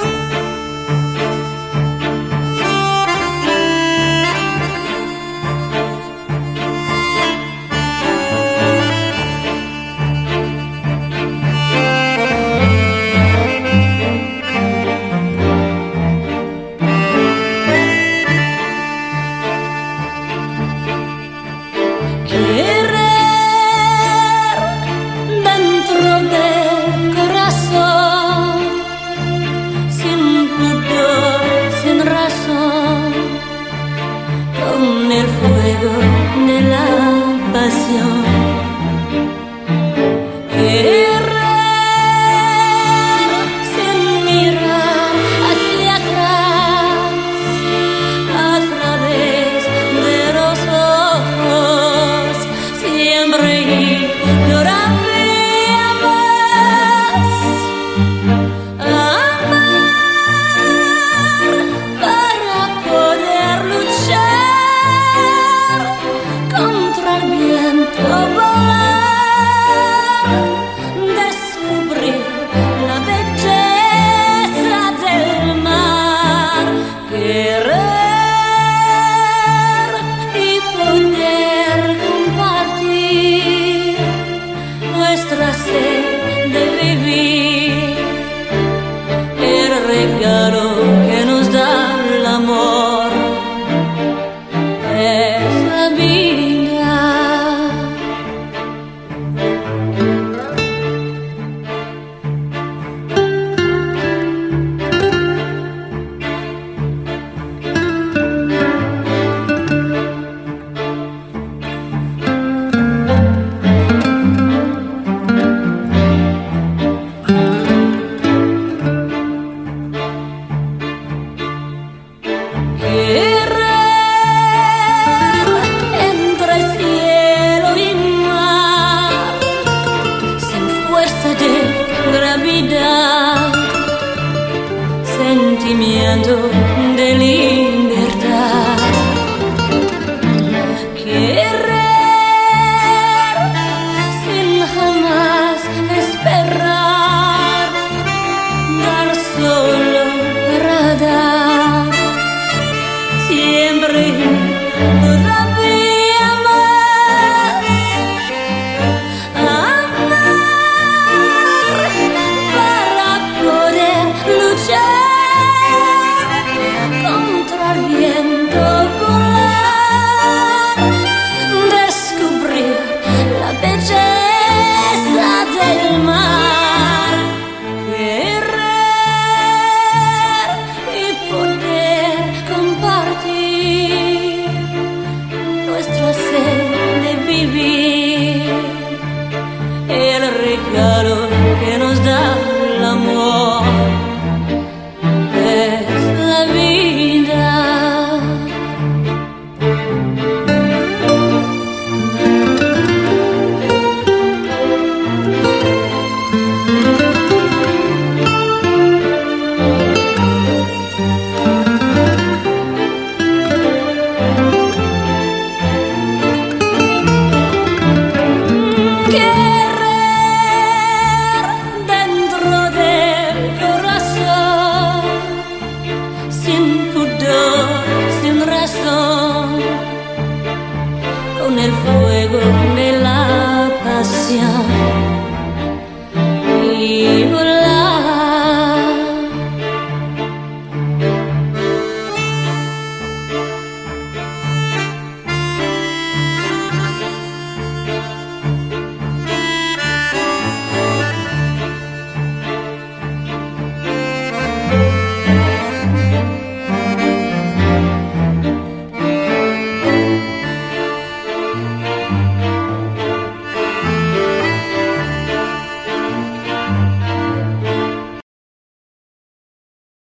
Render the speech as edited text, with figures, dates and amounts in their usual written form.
De la pasión, querer sin mirar hacia atrás, a través de los ojos, siempre y todavía más, amar para poder luchar contra el viento, volar, descubrir la belleza del mar, querer y poder compartir nuestra sed de vivir, el regalo que nos da el amor. Es la vida. Sentimiento de libertad, querer sin jamás esperar, dar solo para dar, siempre